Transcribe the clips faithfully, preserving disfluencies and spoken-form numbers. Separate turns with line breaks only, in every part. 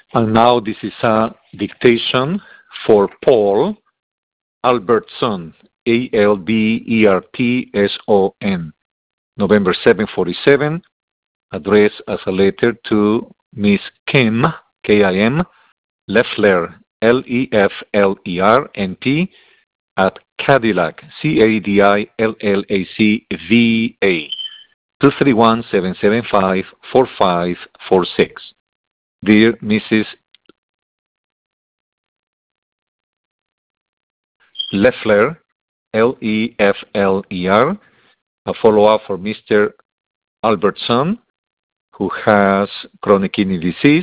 And now this is a dictation for Paul Albertson, A L B E R T S O N, November seventh, forty-seven, addressed as a letter to Miss Kim, K I M, Leffler, L E F L E R N P, at Cadillac, C A D I L L A C V A, two three one, seven seven five, four five four six. Dear Missus Leffler, L E F L E R, a follow-up for Mister Albertson, who has chronic kidney disease,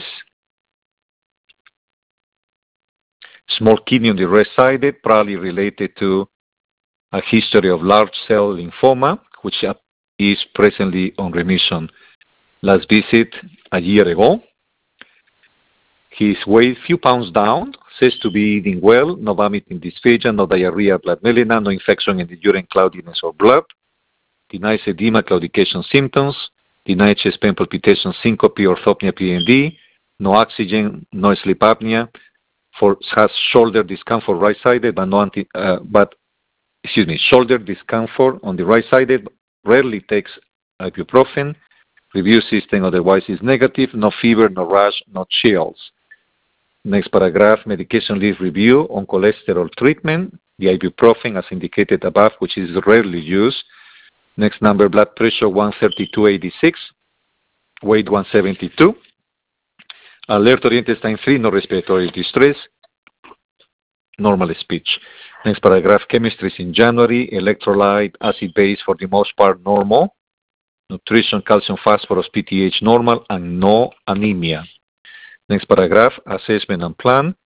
small kidney on the right-sided, probably related to a history of large cell lymphoma, which is presently on remission. Last visit a year ago. His weight few pounds down, says to be eating well, no vomiting, dysphagia, no diarrhea, blood melena, no infection in the urine, cloudiness or blood, denies edema, claudication symptoms, denies chest pain, palpitation, syncope, orthopnea, P N D, no oxygen, no sleep apnea, for has shoulder discomfort right-sided, but no anti, uh, but excuse me, shoulder discomfort on the right-sided, rarely takes ibuprofen, review system otherwise is negative, no fever, no rash, no chills. Next paragraph, medication list review on cholesterol treatment, the ibuprofen as indicated above, which is rarely used. Next number, blood pressure one thirty-two eighty-six, weight one seventy-two. Alert intestine three, no respiratory distress, normal speech. Next paragraph, chemistry is in January, electrolyte, acid base for the most part normal, nutrition, calcium, phosphorus, P T H normal, and no anemia. Next paragraph, assessment and plan.